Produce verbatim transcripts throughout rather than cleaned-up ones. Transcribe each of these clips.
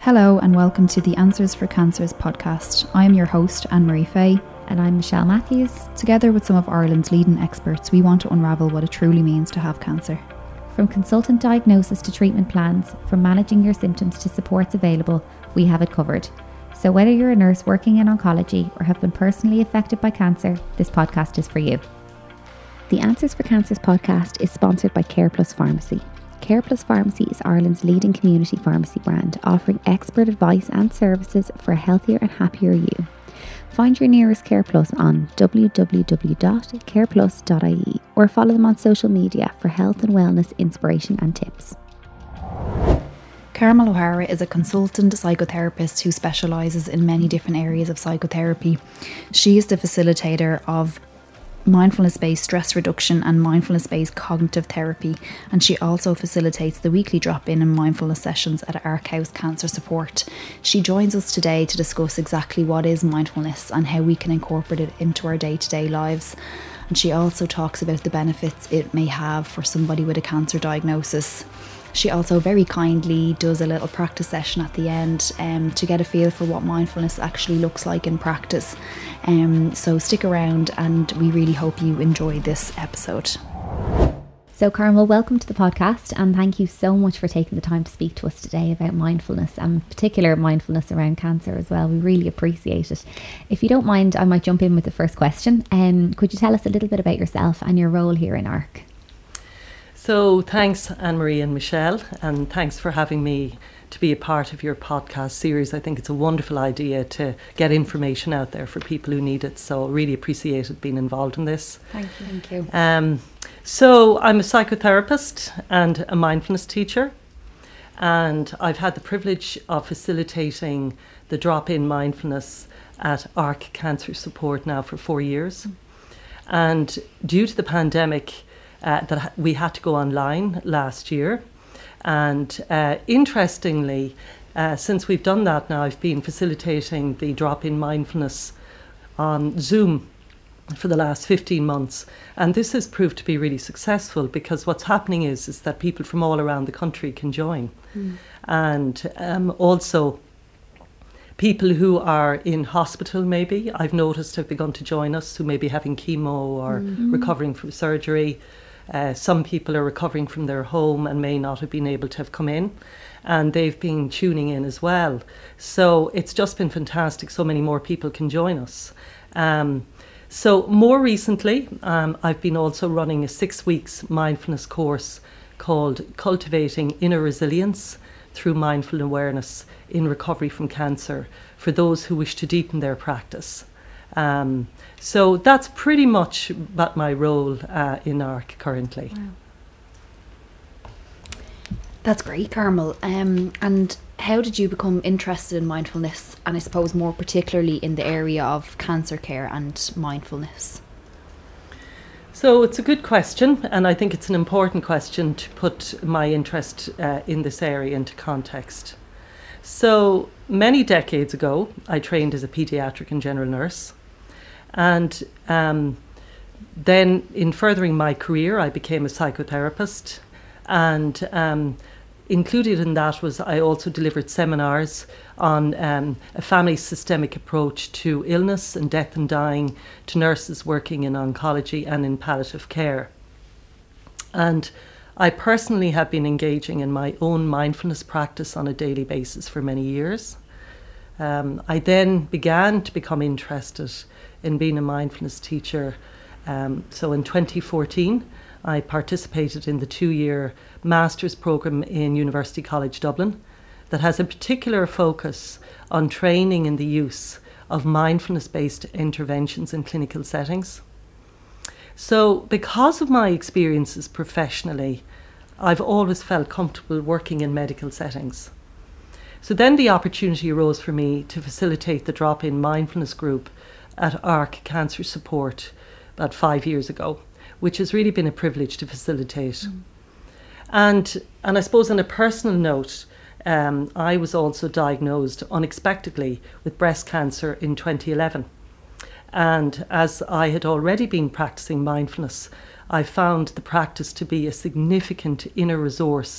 Hello and welcome to the Answers for Cancers podcast. I am your host, Anne-Marie Fay. And I'm Michelle Matthews. Together with some of Ireland's leading experts, we want to unravel what it truly means to have cancer. From consultant diagnosis to treatment plans, from managing your symptoms to supports available, we have it covered. So whether you're a nurse working in oncology or have been personally affected by cancer, this podcast is for you. The Answers for Cancers podcast is sponsored by CarePlus Pharmacy. CarePlus Pharmacy is Ireland's leading community pharmacy brand, offering expert advice and services for a healthier and happier you. Find your nearest CarePlus on w w w dot careplus dot i e or follow them on social media for health and wellness inspiration and tips. Carmel O'Hara is a consultant psychotherapist who specialises in many different areas of psychotherapy. She is the facilitator of mindfulness-based stress reduction and mindfulness-based cognitive therapy, and she also facilitates the weekly drop-in and mindfulness sessions at Ark House Cancer Support. She joins us today to discuss exactly what is mindfulness and how we can incorporate it into our day-to-day lives. And she also talks about the benefits it may have for somebody with a cancer diagnosis. She also very kindly does a little practice session at the end um, to get a feel for what mindfulness actually looks like in practice. Um, so stick around and we really hope you enjoy this episode. So Carmel, welcome to the podcast and thank you so much for taking the time to speak to us today about mindfulness and particular mindfulness around cancer as well. We really appreciate it. If you don't mind, I might jump in with the first question. Um, could you tell us a little bit about yourself and your role here in Ark? So thanks Anne-Marie and Michelle, and thanks for having me to be a part of your podcast series. I think it's a wonderful idea to get information out there for people who need it, so really appreciated being involved in this. Thank you. Thank you. Um, so I'm a psychotherapist and a mindfulness teacher, and I've had the privilege of facilitating the drop-in mindfulness at Ark Cancer Support now for four years. Mm. And due to the pandemic, Uh, that we had to go online last year, and uh, interestingly, uh, since we've done that now, I've been facilitating the drop-in mindfulness on Zoom for the last fifteen months, and this has proved to be really successful because what's happening is is that people from all around the country can join, mm. and um, also people who are in hospital, maybe I've noticed have begun to join us, who may be having chemo or mm-hmm. recovering from surgery. Uh, some people are recovering from their home and may not have been able to have come in, and they've been tuning in as well. So it's just been fantastic. So many more people can join us. Um, so more recently, um, I've been also running a six weeks mindfulness course called Cultivating Inner Resilience through Mindful Awareness in Recovery from Cancer for those who wish to deepen their practice. Um, so that's pretty much about my role uh, in Ark currently. Wow. That's great, Carmel. Um, and how did you become interested in mindfulness, and I suppose more particularly in the area of cancer care and mindfulness? So it's a good question, and I think it's an important question to put my interest uh, in this area into context. So many decades ago, I trained as a paediatric and general nurse. And um, then in furthering my career, I became a psychotherapist, and um, included in that was I also delivered seminars on um, a family systemic approach to illness and death and dying to nurses working in oncology and in palliative care. And I personally have been engaging in my own mindfulness practice on a daily basis for many years. Um, I then began to become interested in being a mindfulness teacher. Um, so in twenty fourteen, I participated in the two-year master's programme in University College Dublin that has a particular focus on training in the use of mindfulness-based interventions in clinical settings. So because of my experiences professionally, I've always felt comfortable working in medical settings. So then the opportunity arose for me to facilitate the drop-in mindfulness group at Ark Cancer Support about five years ago, which has really been a privilege to facilitate. Mm. And and I suppose on a personal note, um, I was also diagnosed unexpectedly with breast cancer in twenty eleven. And as I had already been practicing mindfulness, I found the practice to be a significant inner resource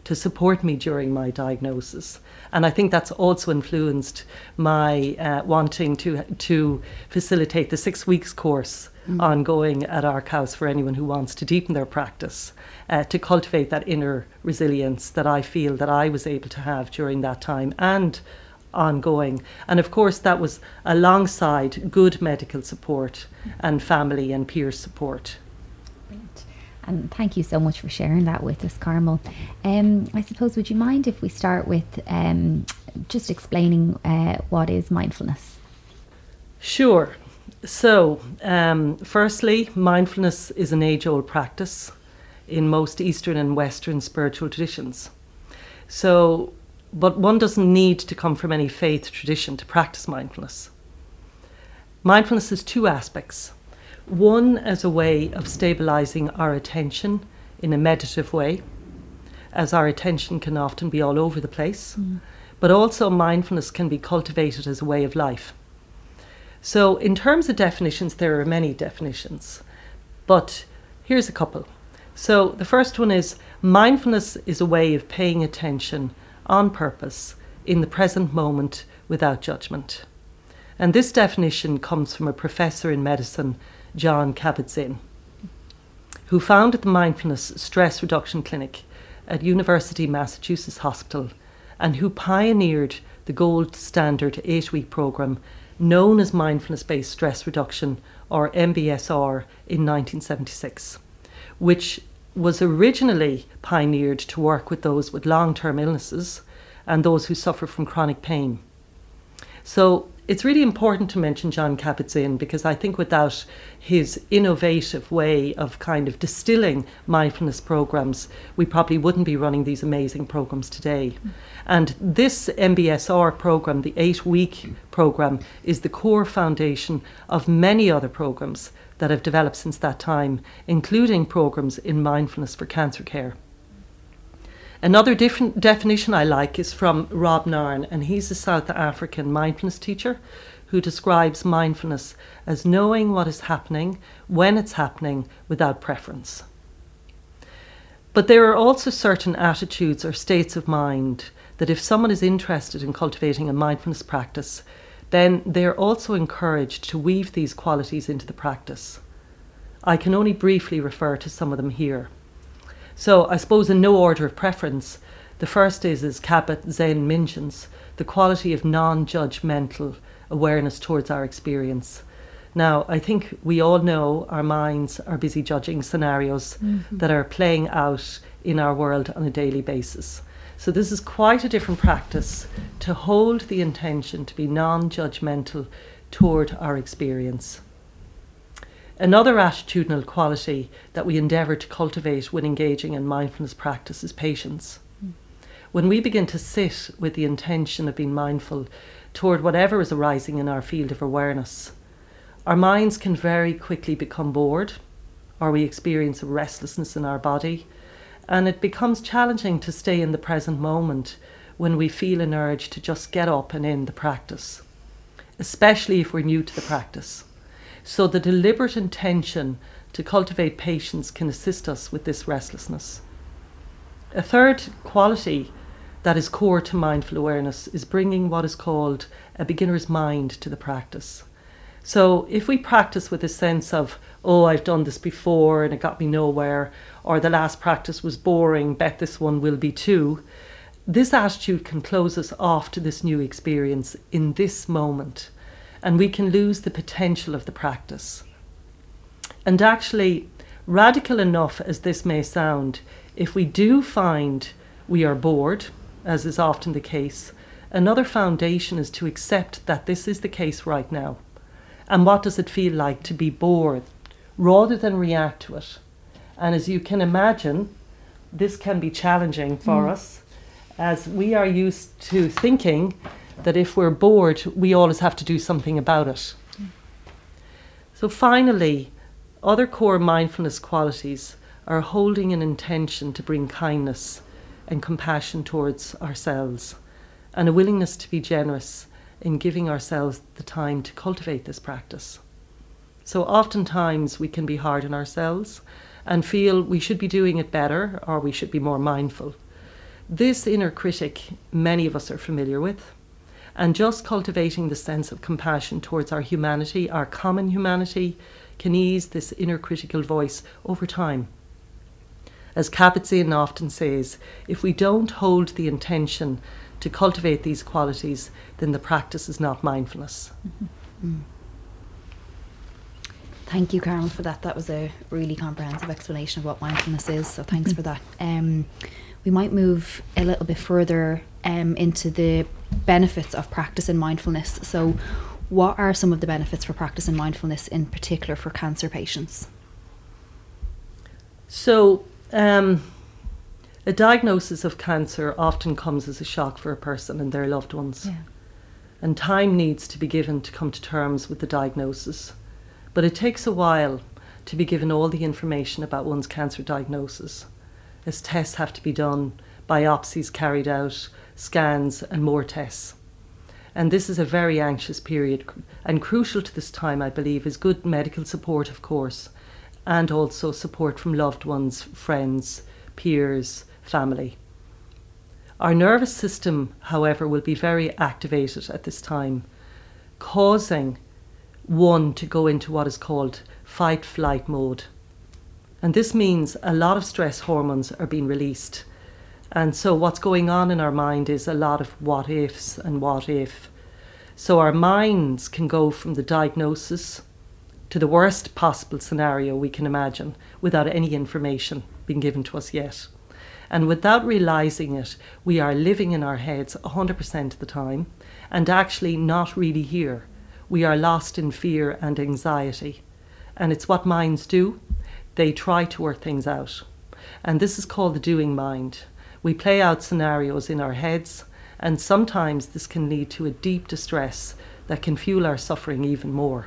to support me during my diagnosis. And I think that's also influenced my uh, wanting to to facilitate the six weeks course mm. ongoing at Ark House for anyone who wants to deepen their practice, uh, to cultivate that inner resilience that I feel that I was able to have during that time and ongoing. And of course that was alongside good medical support and family and peer support. Brilliant. And thank you so much for sharing that with us, Carmel. Um, I suppose, would you mind if we start with um, just explaining uh, what is mindfulness? Sure. So, um, firstly, mindfulness is an age-old practice in most Eastern and Western spiritual traditions. So, but one doesn't need to come from any faith tradition to practice mindfulness. Mindfulness has two aspects. One as a way of stabilizing our attention in a meditative way, as our attention can often be all over the place, mm. but also mindfulness can be cultivated as a way of life. So in terms of definitions, there are many definitions, but here's a couple. So the first one is mindfulness is a way of paying attention on purpose in the present moment without judgment. And this definition comes from a professor in medicine, Jon Kabat-Zinn, who founded the Mindfulness Stress Reduction Clinic at University Massachusetts Hospital and who pioneered the gold standard eight-week program known as Mindfulness-Based Stress Reduction, or M B S R, in nineteen seventy-six, which was originally pioneered to work with those with long-term illnesses and those who suffer from chronic pain. So it's really important to mention Jon Kabat-Zinn because I think without his innovative way of kind of distilling mindfulness programs, we probably wouldn't be running these amazing programs today. Mm. And this M B S R program, the eight-week program, is the core foundation of many other programs that have developed since that time, including programs in mindfulness for cancer care. Another different definition I like is from Rob Narn, and he's a South African mindfulness teacher who describes mindfulness as knowing what is happening when it's happening without preference. But there are also certain attitudes or states of mind that if someone is interested in cultivating a mindfulness practice, then they're also encouraged to weave these qualities into the practice. I can only briefly refer to some of them here. So I suppose in no order of preference, the first is, as Kabat-Zinn mentions, the quality of non-judgmental awareness towards our experience. Now, I think we all know our minds are busy judging scenarios mm-hmm. that are playing out in our world on a daily basis. So this is quite a different practice to hold the intention to be non-judgmental toward our experience. Another attitudinal quality that we endeavour to cultivate when engaging in mindfulness practice is patience. Mm. When we begin to sit with the intention of being mindful toward whatever is arising in our field of awareness, our minds can very quickly become bored, or we experience a restlessness in our body, and it becomes challenging to stay in the present moment when we feel an urge to just get up and end the practice, especially if we're new to the practice. So the deliberate intention to cultivate patience can assist us with this restlessness. A third quality that is core to mindful awareness is bringing what is called a beginner's mind to the practice. So if we practice with a sense of, oh, I've done this before and it got me nowhere, or the last practice was boring, bet this one will be too, this attitude can close us off to this new experience in this moment, and we can lose the potential of the practice. And actually, radical enough as this may sound, if we do find we are bored, as is often the case, another foundation is to accept that this is the case right now. And what does it feel like to be bored, rather than react to it? And as you can imagine, this can be challenging for mm. us, as we are used to thinking that if we're bored, we always have to do something about it. Mm. So finally, other core mindfulness qualities are holding an intention to bring kindness and compassion towards ourselves, and a willingness to be generous in giving ourselves the time to cultivate this practice. So oftentimes we can be hard on ourselves and feel we should be doing it better or we should be more mindful. This inner critic, many of us are familiar with, and just cultivating the sense of compassion towards our humanity, our common humanity, can ease this inner critical voice over time. As Kabat-Zinn often says, if we don't hold the intention to cultivate these qualities, then the practice is not mindfulness. Mm-hmm. Mm. Thank you, Carol, for that. That was a really comprehensive explanation of what mindfulness is, so thanks mm-hmm. for that. Um, we might move a little bit further um, into the benefits of practicing mindfulness. So what are some of the benefits for practicing mindfulness, in particular for cancer patients? So um, a diagnosis of cancer often comes as a shock for a person and their loved ones. Yeah. And time needs to be given to come to terms with the diagnosis. But it takes a while to be given all the information about one's cancer diagnosis, as tests have to be done, biopsies carried out, scans and more tests. And this is a very anxious period, and crucial to this time, I believe, is good medical support, of course, and also support from loved ones, friends, peers, family. Our nervous system, however, will be very activated at this time, causing one to go into what is called fight-flight mode. And this means a lot of stress hormones are being released. And so what's going on in our mind is a lot of what ifs and what if. So our minds can go from the diagnosis to the worst possible scenario we can imagine without any information being given to us yet. And without realizing it, we are living in our heads one hundred percent of the time and actually not really here. We are lost in fear and anxiety. And it's what minds do. They try to work things out. And this is called the doing mind. We play out scenarios in our heads, and sometimes this can lead to a deep distress that can fuel our suffering even more.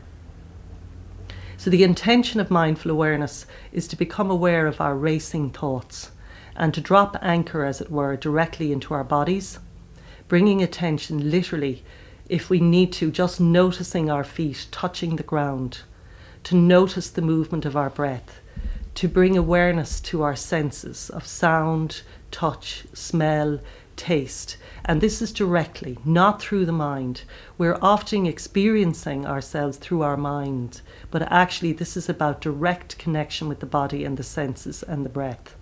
So the intention of mindful awareness is to become aware of our racing thoughts and to drop anchor, as it were, directly into our bodies, bringing attention literally, if we need to, just noticing our feet touching the ground, to notice the movement of our breath, to bring awareness to our senses of sound, touch, smell, taste. And this is directly, not through the mind. We're often experiencing ourselves through our mind, but actually this is about direct connection with the body and the senses and the breath.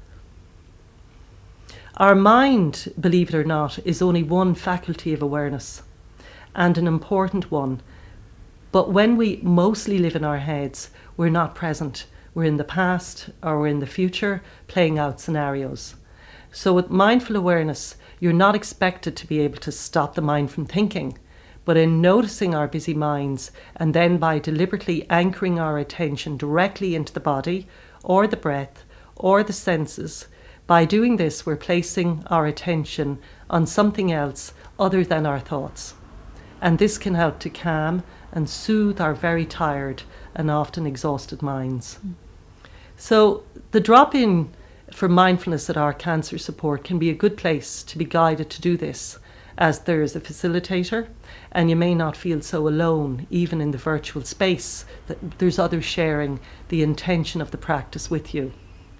Our mind, believe it or not, is only one faculty of awareness, and an important one. But when we mostly live in our heads, we're not present. We're in the past or we're in the future, playing out scenarios. So with mindful awareness, you're not expected to be able to stop the mind from thinking, but in noticing our busy minds, and then by deliberately anchoring our attention directly into the body or the breath or the senses, by doing this, we're placing our attention on something else other than our thoughts. And this can help to calm and soothe our very tired and often exhausted minds. Mm. So the drop-in for mindfulness at our cancer support can be a good place to be guided to do this, as there is a facilitator, and you may not feel so alone, even in the virtual space, that there's others sharing the intention of the practice with you.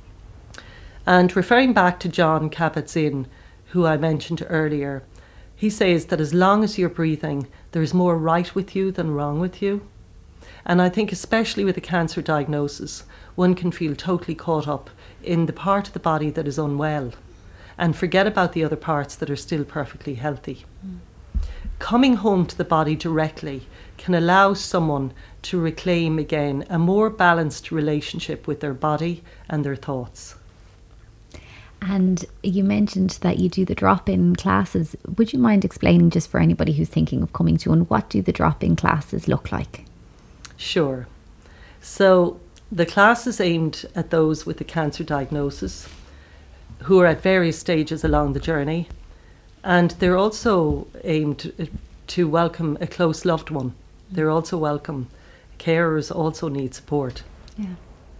And referring back to Jon Kabat-Zinn, who I mentioned earlier, he says that as long as you're breathing, there's more right with you than wrong with you. And I think especially with a cancer diagnosis, one can feel totally caught up in the part of the body that is unwell and forget about the other parts that are still perfectly healthy. Mm. Coming home to the body directly can allow someone to reclaim again a more balanced relationship with their body and their thoughts. And you mentioned that you do the drop-in classes. Would you mind explaining, just for anybody who's thinking of coming to one, what do the drop-in classes look like? Sure. So the class is aimed at those with a cancer diagnosis who are at various stages along the journey, and they're also aimed to welcome a close loved one. They're also welcome. Carers also need support. Yeah.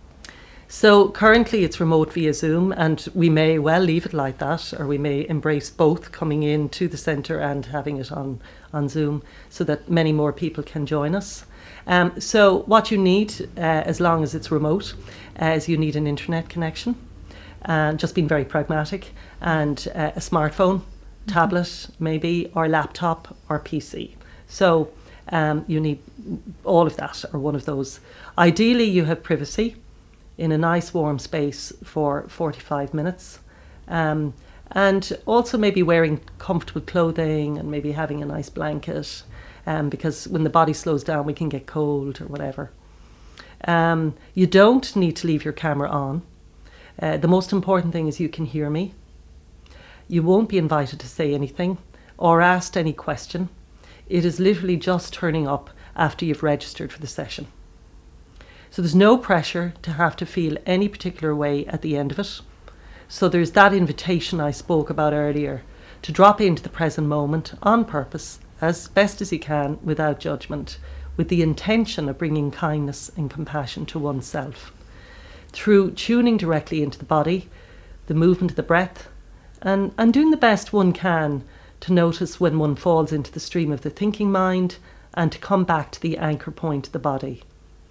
So currently it's remote via Zoom, and we may well leave it like that, or we may embrace both, coming in to the centre and having it on, on Zoom, so that many more people can join us. Um, so what you need, uh, as long as it's remote, uh, is you need an internet connection. and just being very pragmatic, and uh, a smartphone, mm-hmm. tablet maybe, or laptop or P C. So um, you need all of that, or one of those. Ideally you have privacy in a nice warm space for forty-five minutes. Um, and also maybe wearing comfortable clothing and maybe having a nice blanket, um, because when the body slows down we can get cold or whatever. Um, you don't need to leave your camera on. Uh, the most important thing is you can hear me. You won't be invited to say anything or asked any question. It is literally just turning up after you've registered for the session. So there's no pressure to have to feel any particular way at the end of it. So there's that invitation I spoke about earlier, to drop into the present moment on purpose, as best as you can, without judgment, with the intention of bringing kindness and compassion to oneself, through tuning directly into the body, the movement of the breath, and, and doing the best one can to notice when one falls into the stream of the thinking mind, and to come back to the anchor point of the body.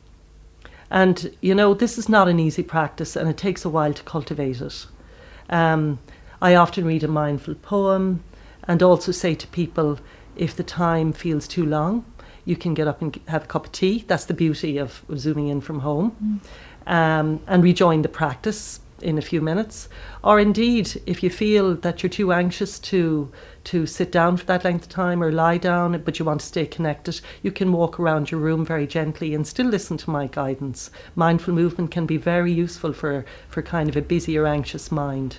And, you know, this is not an easy practice, and it takes a while to cultivate it. Um, I often read a mindful poem, and also say to people, if the time feels too long, you can get up and have a cup of tea. That's the beauty of zooming in from home. Mm. Um, and rejoin the practice in a few minutes. Or indeed, if you feel that you're too anxious to to sit down for that length of time or lie down, but you want to stay connected, you can walk around your room very gently and still listen to my guidance. Mindful movement can be very useful for, for kind of a busy or anxious mind.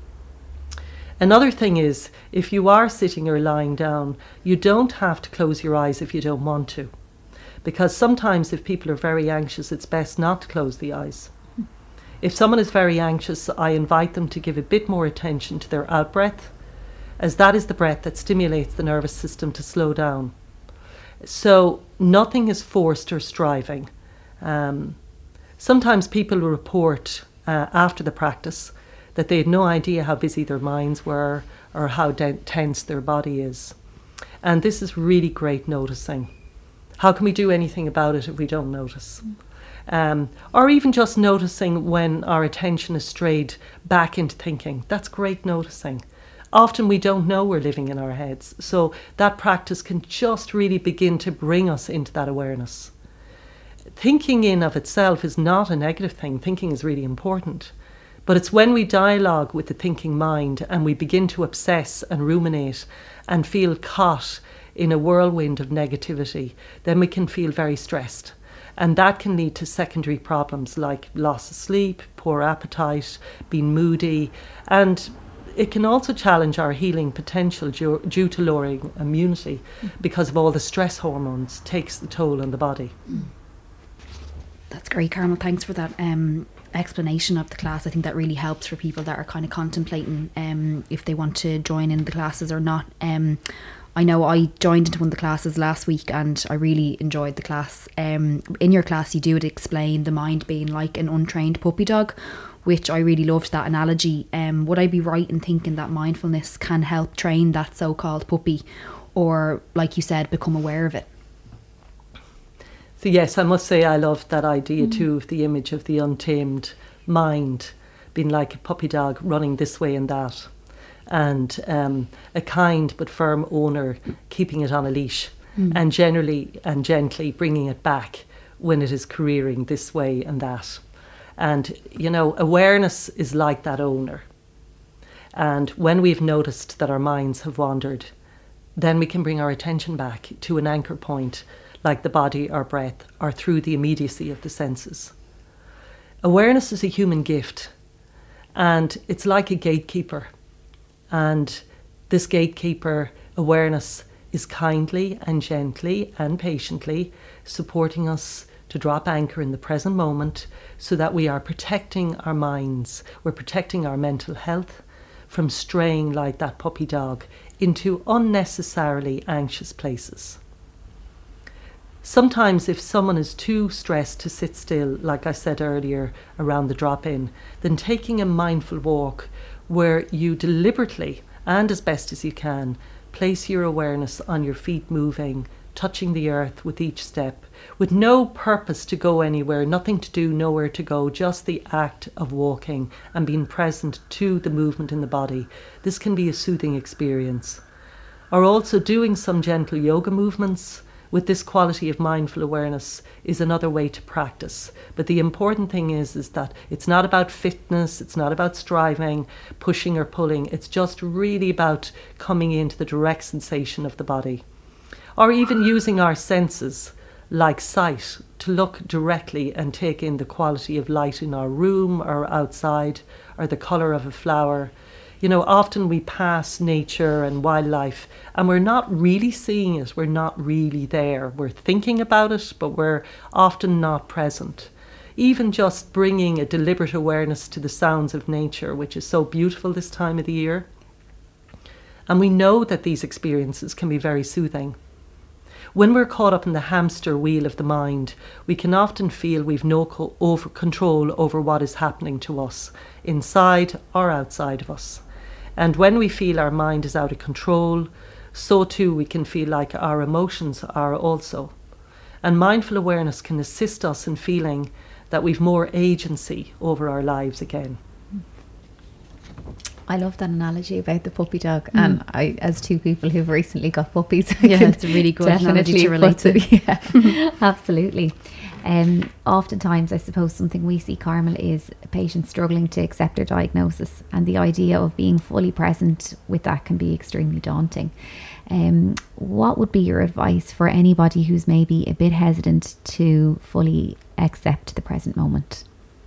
Another thing is, if you are sitting or lying down, you don't have to close your eyes if you don't want to. Because sometimes if people are very anxious, it's best not to close the eyes. If someone is very anxious, I invite them to give a bit more attention to their out-breath, as that is the breath that stimulates the nervous system to slow down. So nothing is forced or striving. Um, sometimes people report uh, after the practice that they had no idea how busy their minds were or how de- tense their body is. And this is really great noticing. How can we do anything about it if we don't notice? Um, or even just noticing when our attention is strayed back into thinking. That's great noticing. Often we don't know we're living in our heads, so that practice can just really begin to bring us into that awareness. Thinking in of itself is not a negative thing. Thinking is really important. But it's when we dialogue with the thinking mind and we begin to obsess and ruminate and feel caught in a whirlwind of negativity, then we can feel very stressed. And that can lead to secondary problems like loss of sleep, poor appetite, being moody, and it can also challenge our healing potential due, due to lowering immunity because of all the stress hormones takes the toll on the body. That's great, Carmel. Thanks for that um, explanation of the class. I think that really helps for people that are kind of contemplating um, if they want to join in the classes or not. Um, I know I joined into one of the classes last week and I really enjoyed the class. Um, in your class you do explain the mind being like an untrained puppy dog, which I really loved that analogy. Um, would I be right in thinking that mindfulness can help train that so-called puppy, or, like you said, become aware of it? So yes, I must say I love that idea mm. too, of the image of the untamed mind being like a puppy dog running this way and that, and um, a kind but firm owner keeping it on a leash mm. and generally and gently bringing it back when it is careering this way and that. And, you know, awareness is like that owner. And when we've noticed that our minds have wandered, then we can bring our attention back to an anchor point, like the body or breath, or through the immediacy of the senses. Awareness is a human gift, and it's like a gatekeeper. And this gatekeeper awareness is kindly and gently and patiently supporting us to drop anchor in the present moment so that we are protecting our minds, we're protecting our mental health from straying like that puppy dog into unnecessarily anxious places. Sometimes if someone is too stressed to sit still, like I said earlier around the drop-in, then taking a mindful walk where you deliberately and as best as you can place your awareness on your feet moving, touching the earth with each step, with no purpose to go anywhere, nothing to do, nowhere to go, just the act of walking and being present to the movement in the body. This can be a soothing experience. Or also doing some gentle yoga movements with this quality of mindful awareness is another way to practice. But the important thing is, is that it's not about fitness, it's not about striving, pushing or pulling, it's just really about coming into the direct sensation of the body. Or even using our senses, like sight, to look directly and take in the quality of light in our room or outside, or the colour of a flower. You know, often we pass nature and wildlife and we're not really seeing it, we're not really there. We're thinking about it, but we're often not present. Even just bringing a deliberate awareness to the sounds of nature, which is so beautiful this time of the year. And we know that these experiences can be very soothing. When we're caught up in the hamster wheel of the mind, we can often feel we've no co- over control over what is happening to us, inside or outside of us. And when we feel our mind is out of control, so too we can feel like our emotions are also. And mindful awareness can assist us in feeling that we've more agency over our lives again. I love that analogy about the puppy dog, mm. and I, as two people who've recently got puppies, yeah, it's a really good analogy to relate to. It, yeah, absolutely. Um, oftentimes, I suppose something we see, Carmel, is patients struggling to accept their diagnosis, and the idea of being fully present with that can be extremely daunting. Um, what would be your advice for anybody who's maybe a bit hesitant to fully accept the present moment?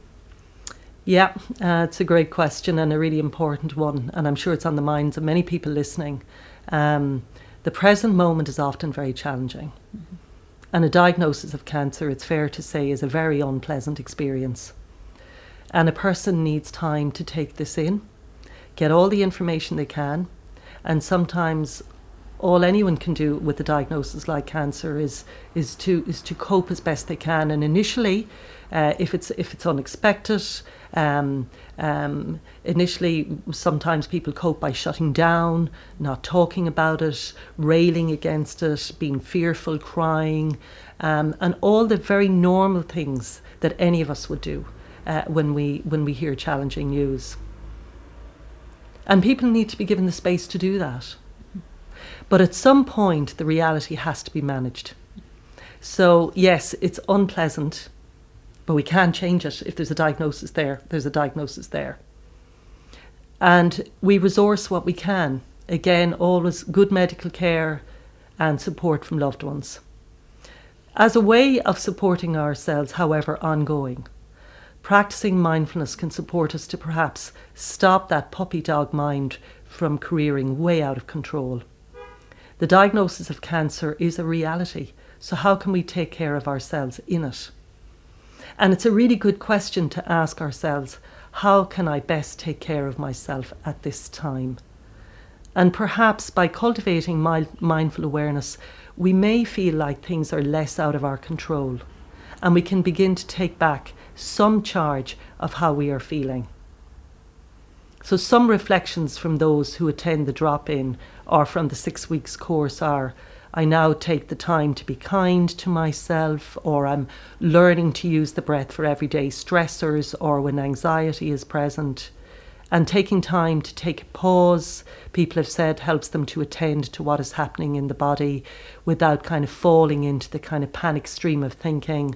Yeah, uh, it's a great question and a really important one, and I'm sure it's on the minds of many people listening. Um, the present moment is often very challenging. Mm-hmm. And a diagnosis of cancer, it's fair to say, is a very unpleasant experience. And a person needs time to take this in, get all the information they can, and sometimes all anyone can do with a diagnosis like cancer is is to is to cope as best they can. And initially, uh, if it's if it's unexpected, um, um, initially sometimes people cope by shutting down, not talking about it, railing against it, being fearful, crying, um, and all the very normal things that any of us would do uh, when we when we hear challenging news. And people need to be given the space to do that. But at some point, the reality has to be managed. So yes, it's unpleasant, but we can change it. If there's a diagnosis there, there's a diagnosis there. And we resource what we can. Again, always good medical care and support from loved ones. As a way of supporting ourselves, however, ongoing, practicing mindfulness can support us to perhaps stop that puppy dog mind from careering way out of control. The diagnosis of cancer is a reality, so how can we take care of ourselves in it? And it's a really good question to ask ourselves, how can I best take care of myself at this time? And perhaps by cultivating my mindful awareness, we may feel like things are less out of our control, and we can begin to take back some charge of how we are feeling. So some reflections from those who attend the drop-in or from the six weeks course are, I now take the time to be kind to myself, or I'm learning to use the breath for everyday stressors or when anxiety is present. And taking time to take a pause, people have said, helps them to attend to what is happening in the body without kind of falling into the kind of panic stream of thinking.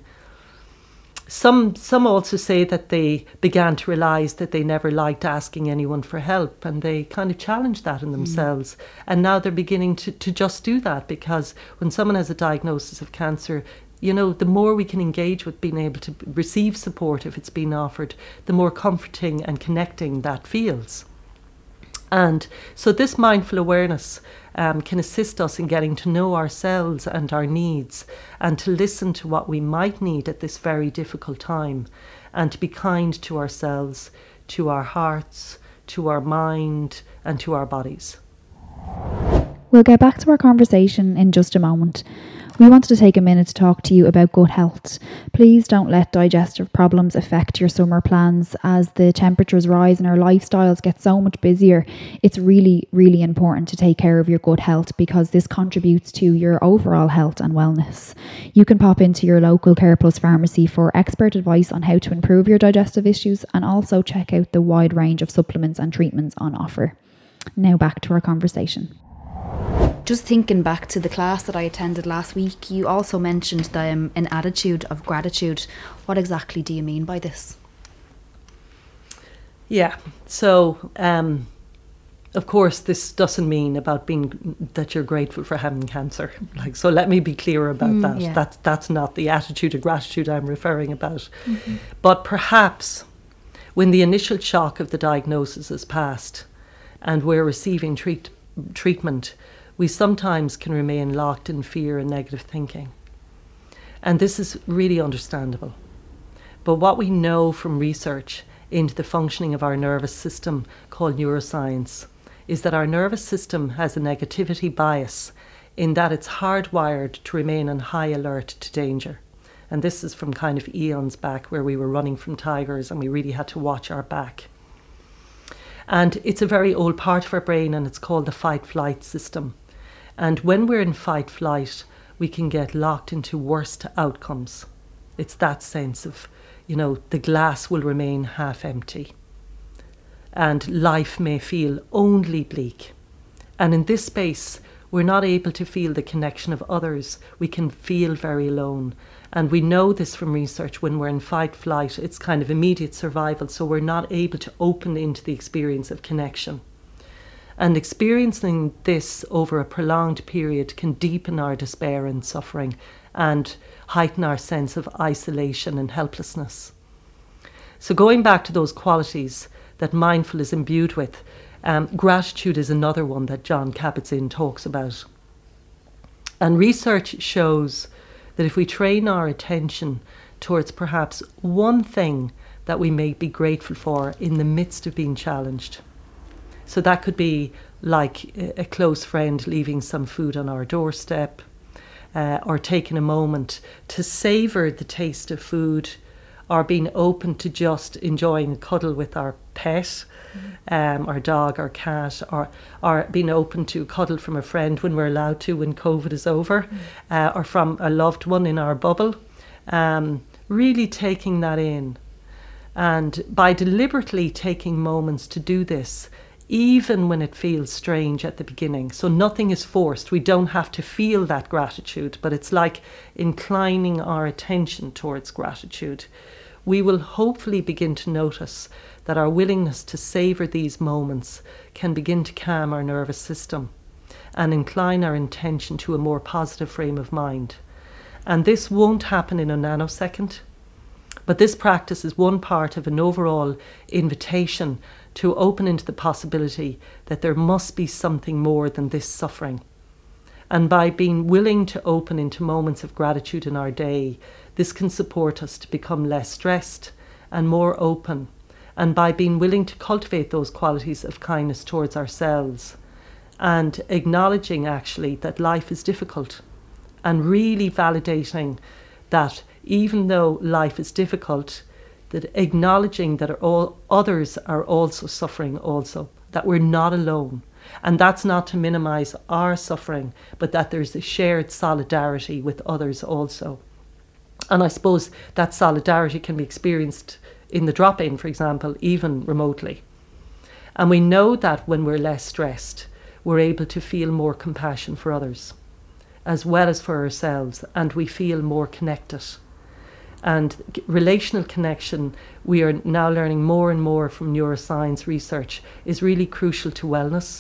Some some also say that they began to realise that they never liked asking anyone for help, and they kind of challenged that in themselves. Mm. And now they're beginning to, to just do that, because when someone has a diagnosis of cancer, you know, the more we can engage with being able to receive support if it's been offered, the more comforting and connecting that feels. And so this mindful awareness um, can assist us in getting to know ourselves and our needs, and to listen to what we might need at this very difficult time, and to be kind to ourselves, to our hearts, to our mind, and to our bodies. We'll get back to our conversation in just a moment. We wanted to take a minute to talk to you about gut health. Please don't let digestive problems affect your summer plans. As the temperatures rise and our lifestyles get so much busier, it's really, really important to take care of your gut health because this contributes to your overall health and wellness. You can pop into your local CarePlus pharmacy for expert advice on how to improve your digestive issues and also check out the wide range of supplements and treatments on offer. Now back to our conversation. Just thinking back to the class that I attended last week, you also mentioned the, um, an attitude of gratitude. What exactly do you mean by this? Yeah, so um, of course this doesn't mean about being that you're grateful for having cancer. Like, so let me be clear about mm, that. Yeah. That's that's not the attitude of gratitude I'm referring about. Mm-hmm. But perhaps when the initial shock of the diagnosis is past and we're receiving treat, treatment, we sometimes can remain locked in fear and negative thinking. And this is really understandable. But what we know from research into the functioning of our nervous system called neuroscience is that our nervous system has a negativity bias in that it's hardwired to remain on high alert to danger. And this is from kind of eons back where we were running from tigers and we really had to watch our back. And it's a very old part of our brain and it's called the fight-flight system. And when we're in fight-flight, we can get locked into worst outcomes. It's that sense of, you know, the glass will remain half empty. And life may feel only bleak. And in this space, we're not able to feel the connection of others. We can feel very alone. And we know this from research. When we're in fight-flight, it's kind of immediate survival. So we're not able to open into the experience of connection. And experiencing this over a prolonged period can deepen our despair and suffering and heighten our sense of isolation and helplessness. So going back to those qualities that mindful is imbued with, um, gratitude is another one that Jon Kabat-Zinn talks about. And research shows that if we train our attention towards perhaps one thing that we may be grateful for in the midst of being challenged, so that could be like a close friend leaving some food on our doorstep, uh, or taking a moment to savour the taste of food, or being open to just enjoying a cuddle with our pet, mm. um, our dog, our cat, or, or being open to a cuddle from a friend when we're allowed to when COVID is over, mm. uh, or from a loved one in our bubble. Um, really taking that in. And by deliberately taking moments to do this, even when it feels strange at the beginning. So nothing is forced. We don't have to feel that gratitude, but it's like inclining our attention towards gratitude. We will hopefully begin to notice that our willingness to savour these moments can begin to calm our nervous system and incline our intention to a more positive frame of mind. And this won't happen in a nanosecond, but this practice is one part of an overall invitation to open into the possibility that there must be something more than this suffering. And by being willing to open into moments of gratitude in our day, this can support us to become less stressed and more open. And by being willing to cultivate those qualities of kindness towards ourselves and acknowledging actually that life is difficult and really validating that even though life is difficult, that acknowledging that all others are also suffering also, that we're not alone. And that's not to minimize our suffering, but that there's a shared solidarity with others also. And I suppose that solidarity can be experienced in the drop-in, for example, even remotely. And we know that when we're less stressed, we're able to feel more compassion for others, as well as for ourselves, and we feel more connected. And relational connection, we are now learning more and more from neuroscience research, is really crucial to wellness.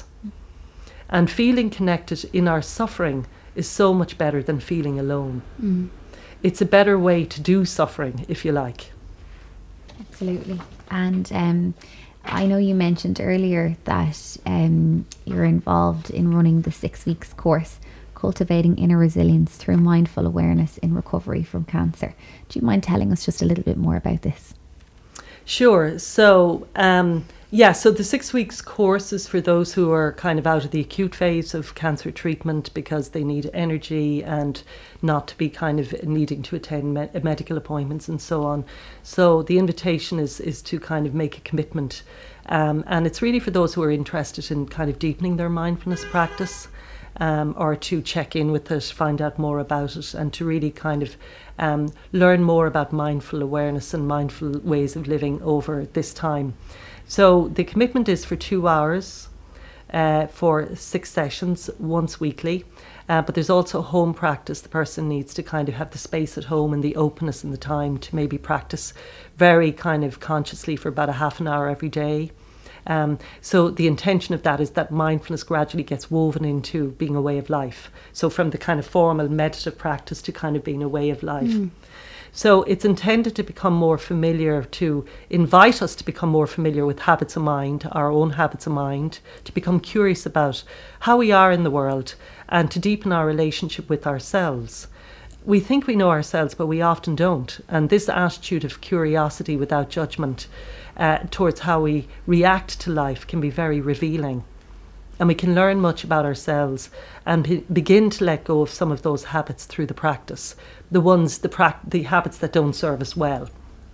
And feeling connected in our suffering is so much better than feeling alone. Mm. It's a better way to do suffering, if you like. Absolutely. And um, I know you mentioned earlier that um, you're involved in running the six weeks course, Cultivating Inner Resilience Through Mindful Awareness in Recovery from Cancer. Do you mind telling us just a little bit more about this? Sure. So, um, Yeah, so the six weeks course is for those who are kind of out of the acute phase of cancer treatment because they need energy and not to be kind of needing to attend me- medical appointments and so on. So the invitation is is to kind of make a commitment. Um, and it's really for those who are interested in kind of deepening their mindfulness practice, um, or to check in with it, find out more about it, and to really kind of um, learn more about mindful awareness and mindful ways of living over this time. So the commitment is for two hours uh, for six sessions, once weekly. Uh, but there's also home practice. The person needs to kind of have the space at home and the openness and the time to maybe practice very kind of consciously for about a half an hour every day. Um, so the intention of that is that mindfulness gradually gets woven into being a way of life. So from the kind of formal meditative practice to kind of being a way of life. Mm. So it's intended to become more familiar, to invite us to become more familiar with habits of mind, our own habits of mind, to become curious about how we are in the world and to deepen our relationship with ourselves. We think we know ourselves, but we often don't. And this attitude of curiosity without judgment uh, towards how we react to life can be very revealing. And we can learn much about ourselves and be- begin to let go of some of those habits through the practice, the ones, the, pra- the habits that don't serve us well.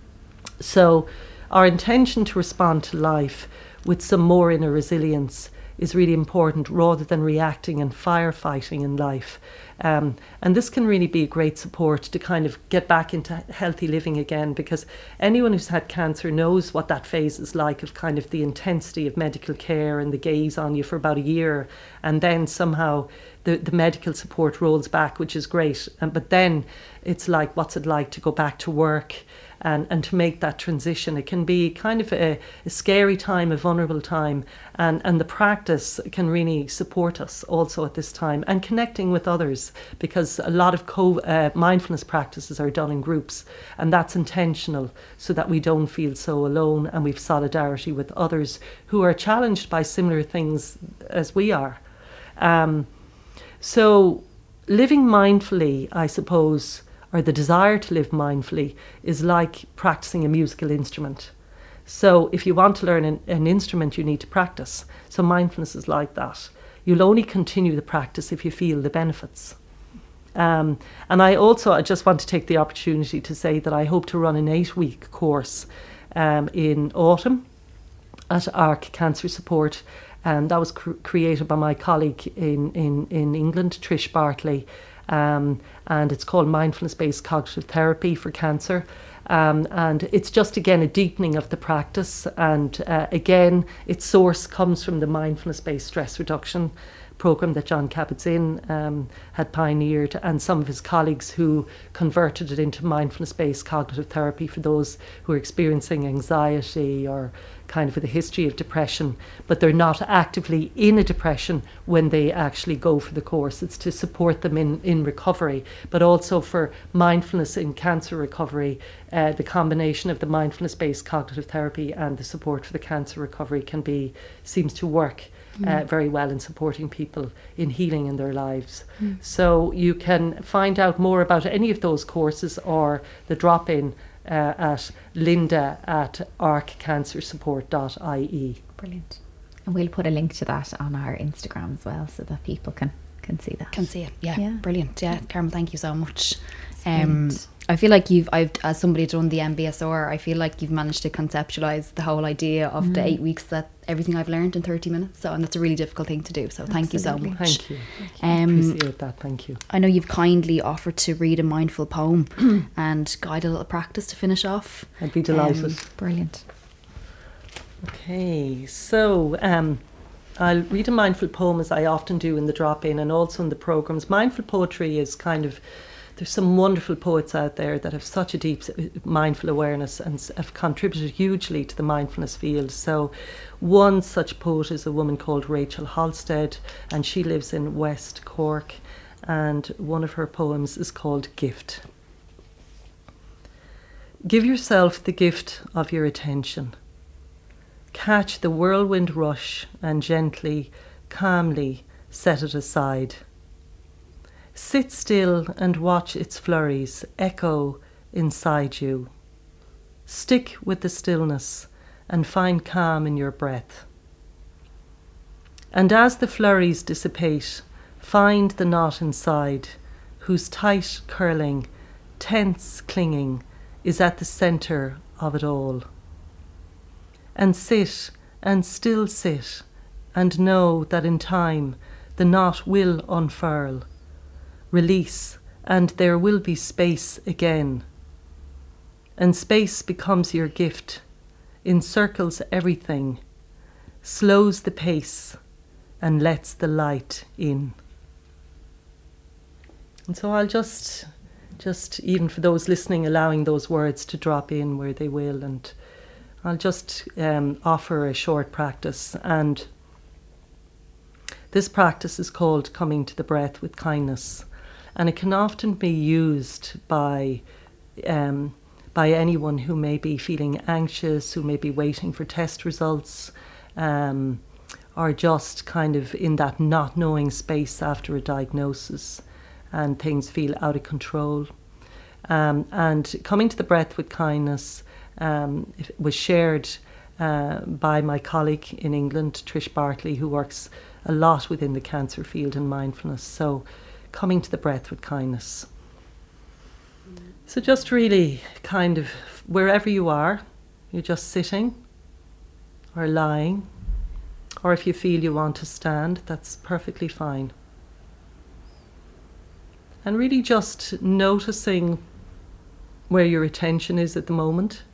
So our intention to respond to life with some more inner resilience is really important, rather than reacting and firefighting in life. Um, and this can really be a great support to kind of get back into healthy living again, because anyone who's had cancer knows what that phase is like, of kind of the intensity of medical care and the gaze on you for about a year, and then somehow the, the medical support rolls back, which is great. Um, but then it's like, what's it like to go back to work and, and to make that transition? It can be kind of a, a scary time, a vulnerable time, and, and the practice can really support us also at this time, and connecting with others, because a lot of co- uh, mindfulness practices are done in groups, and that's intentional so that we don't feel so alone, and we've solidarity with others who are challenged by similar things as we are. Um, so living mindfully, I suppose, or the desire to live mindfully, is like practicing a musical instrument. So if you want to learn an, an instrument, you need to practice. So mindfulness is like that. You'll only continue the practice if you feel the benefits. Um, and I also I just want to take the opportunity to say that I hope to run an eight-week course um, in autumn at ARC Cancer Support. And that was cr- created by my colleague in, in, in England, Trish Bartley. Um, and it's called Mindfulness-Based Cognitive Therapy for Cancer. Um, and it's just, again, a deepening of the practice. And uh, again, its source comes from the mindfulness-based stress reduction program that John Kabat-Zinn um, had pioneered, and some of his colleagues who converted it into mindfulness-based cognitive therapy for those who are experiencing anxiety or kind of with a history of depression, but they're not actively in a depression when they actually go for the course. It's to support them in, in recovery, but also for mindfulness in cancer recovery. Uh, the combination of the mindfulness-based cognitive therapy and the support for the cancer recovery can be, seems to work Mm. Uh, very well in supporting people in healing in their lives. Mm. So you can find out more about any of those courses or the drop-in uh, at linda at arc cancer support dot I E. Brilliant. And we'll put a link to that on our Instagram as well, so that people can, can see that. Can see it, yeah. yeah. Brilliant, yeah. Carmel, thank you so much. Um, I feel like you've, I've, as somebody done the M B S R, I feel like you've managed to conceptualise the whole idea of mm. the eight weeks, that everything I've learned in thirty minutes. So, and that's a really difficult thing to do. So thank Absolutely. you so much. Thank you. Um, Appreciate that. Thank you. I know you've kindly offered to read a mindful poem and guide a little practice to finish off. I'd be delighted. Um, Brilliant. Okay, so um, I'll read a mindful poem, as I often do in the drop-in and also in the programmes. Mindful poetry is kind of, there's some wonderful poets out there that have such a deep mindful awareness and have contributed hugely to the mindfulness field. So one such poet is a woman called Rachel Halstead, and she lives in West Cork, and one of her poems is called Gift. Give yourself the gift of your attention. Catch the whirlwind rush and gently, calmly set it aside. Sit still and watch its flurries echo inside you. Stick with the stillness and find calm in your breath. And as the flurries dissipate, find the knot inside, whose tight curling, tense clinging is at the centre of it all. And sit, and still sit, and know that in time the knot will unfurl, release, and there will be space again. And space becomes your gift, encircles everything, slows the pace, and lets the light in. And so I'll just, just even for those listening, allowing those words to drop in where they will, and I'll just um, offer a short practice. And this practice is called Coming to the Breath with Kindness, and it can often be used by um, by anyone who may be feeling anxious, who may be waiting for test results, um, or just kind of in that not knowing space after a diagnosis and things feel out of control. Um, and Coming to the Breath with Kindness um, was shared uh, by my colleague in England, Trish Bartley, who works a lot within the cancer field and mindfulness. So coming to the breath with kindness. So just really kind of wherever you are, you're just sitting or lying, or if you feel you want to stand, that's perfectly fine. And really just noticing where your attention is at the moment.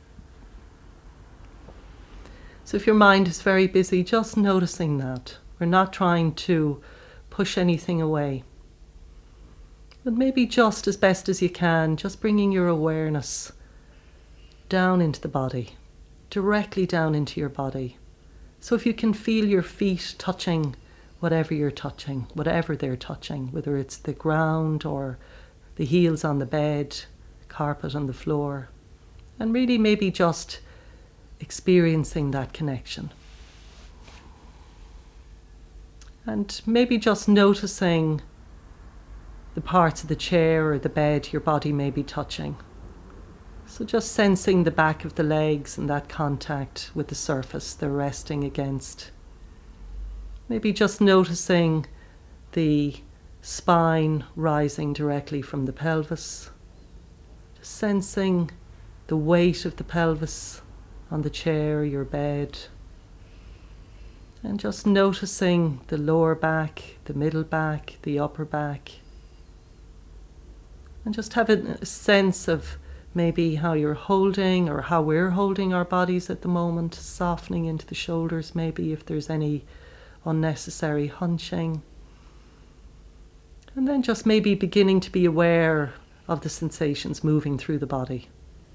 So if your mind is very busy, just noticing that. We're not trying to push anything away. But maybe just as best as you can, just bringing your awareness down into the body, directly down into your body. So if you can feel your feet touching whatever you're touching, whatever they're touching, whether it's the ground or the heels on the bed, carpet on the floor, and really maybe just experiencing that connection. And maybe just noticing the parts of the chair or the bed your body may be touching. So just sensing the back of the legs and that contact with the surface they're resting against. Maybe just noticing the spine rising directly from the pelvis. Just sensing the weight of the pelvis on the chair, your bed. And just noticing the lower back, the middle back, the upper back. And just have a sense of maybe how you're holding or how we're holding our bodies at the moment, softening into the shoulders maybe if there's any unnecessary hunching. And then just maybe beginning to be aware of the sensations moving through the body.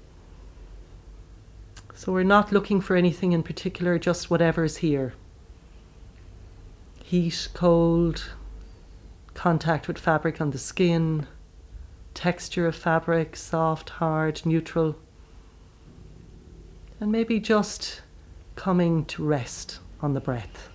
So we're not looking for anything in particular, just whatever's here. Heat, cold, contact with fabric on the skin, texture of fabric, soft, hard, neutral. And maybe just coming to rest on the breath.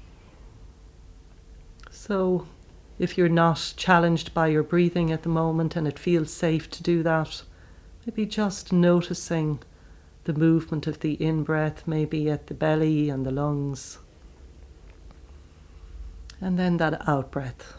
So if you're not challenged by your breathing at the moment and it feels safe to do that, maybe just noticing the movement of the in-breath, maybe at the belly and the lungs. And then that out-breath.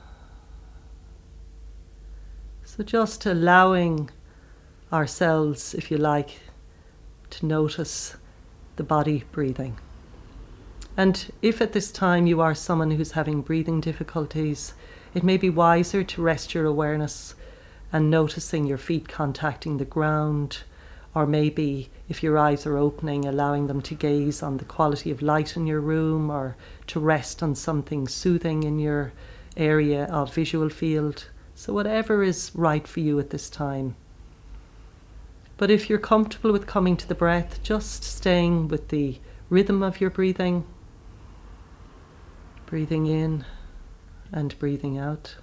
So just allowing ourselves, if you like, to notice the body breathing. And if at this time you are someone who's having breathing difficulties, it may be wiser to rest your awareness and noticing your feet contacting the ground, or maybe if your eyes are opening, allowing them to gaze on the quality of light in your room, or to rest on something soothing in your area of visual field. So whatever is right for you at this time. But if you're comfortable with coming to the breath, just staying with the rhythm of your breathing, breathing in and breathing out.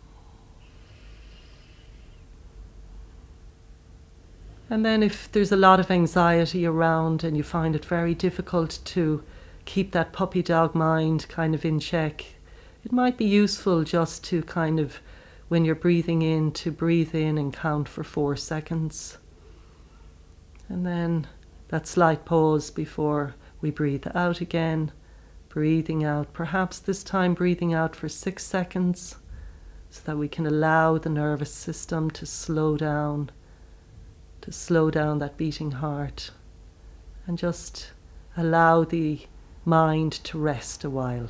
And then if there's a lot of anxiety around and you find it very difficult to keep that puppy dog mind kind of in check, it might be useful just to kind of, when you're breathing in, to breathe in and count for four seconds. And then that slight pause before we breathe out again. Breathing out, perhaps this time breathing out for six seconds so that we can allow the nervous system to slow down, to slow down that beating heart, and just allow the mind to rest a while.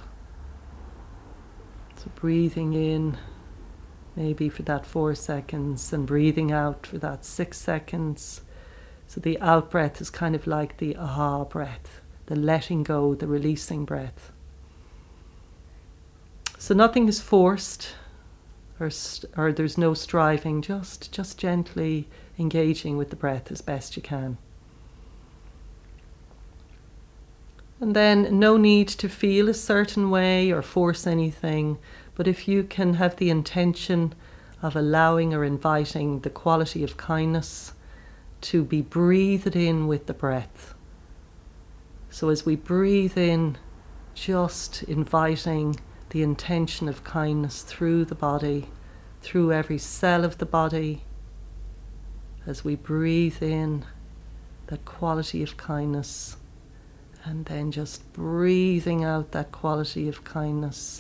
So breathing in maybe for that four seconds and breathing out for that six seconds. So the out breath is kind of like the aha breath, the letting go, the releasing breath. So nothing is forced or, st- or there's no striving, just, just gently engaging with the breath as best you can. And then no need to feel a certain way or force anything, but if you can have the intention of allowing or inviting the quality of kindness to be breathed in with the breath. So as we breathe in, just inviting the intention of kindness through the body, through every cell of the body. As we breathe in that quality of kindness, and then just breathing out that quality of kindness.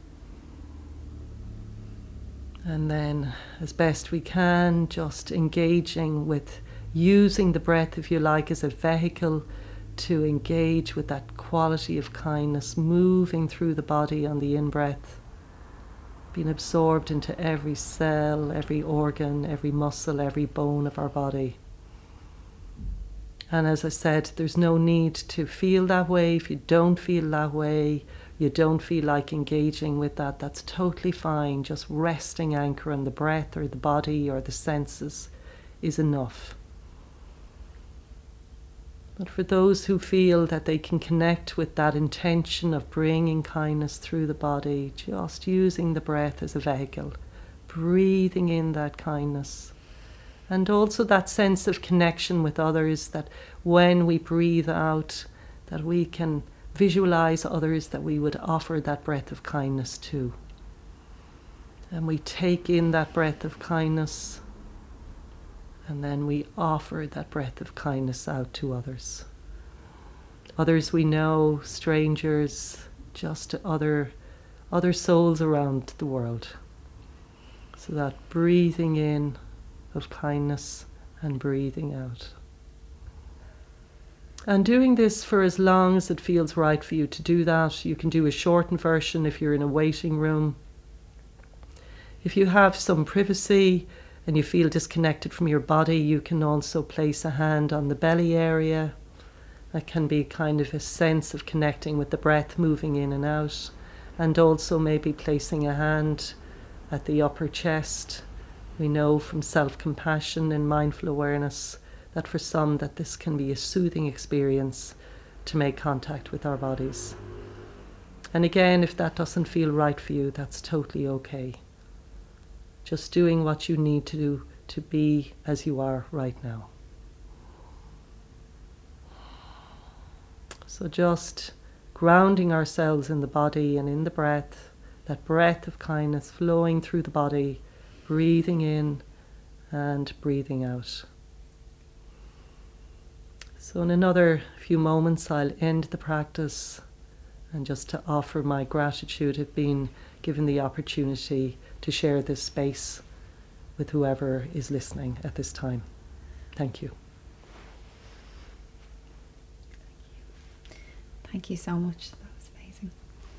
And then, as best we can, just engaging with using the breath, if you like, as a vehicle to engage with that quality of kindness, moving through the body on the in-breath, being absorbed into every cell, every organ, every muscle, every bone of our body. And as I said, there's no need to feel that way. If you don't feel that way, you don't feel like engaging with that, that's totally fine. Just resting anchor on the breath or the body or the senses is enough. But for those who feel that they can connect with that intention of bringing kindness through the body, just using the breath as a vehicle, breathing in that kindness. And also that sense of connection with others, that when we breathe out, that we can visualize others that we would offer that breath of kindness to. And we take in that breath of kindness, and then we offer that breath of kindness out to others. Others we know, strangers, just to other, other souls around the world. So that breathing in of kindness and breathing out. And doing this for as long as it feels right for you to do that. You can do a shortened version if you're in a waiting room. If you have some privacy and you feel disconnected from your body, you can also place a hand on the belly area. That can be kind of a sense of connecting with the breath moving in and out. And also maybe placing a hand at the upper chest. We know from self-compassion and mindful awareness that for some that this can be a soothing experience to make contact with our bodies. And again, if that doesn't feel right for you, that's totally okay. Just doing what you need to do to be as you are right now. So just grounding ourselves in the body and in the breath, that breath of kindness flowing through the body, breathing in and breathing out. So in another few moments I'll end the practice, and just to offer my gratitude of being given the opportunity to share this space with whoever is listening at this time. Thank you. Thank you so much. That was amazing.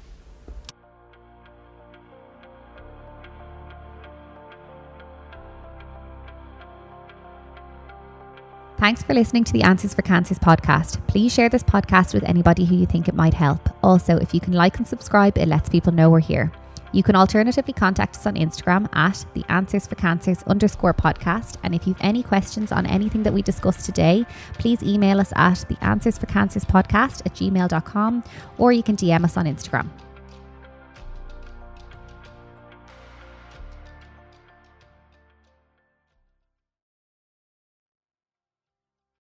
Thanks for listening to the Answers for Cancers podcast. Please share this podcast with anybody who you think it might help. Also, if you can like and subscribe, it lets people know we're here. You can alternatively contact us on Instagram at the Answers for Cancers underscore podcast. And if you've any questions on anything that we discussed today, please email us at the Answers for Cancers podcast at gmail dot com, or you can D M us on Instagram.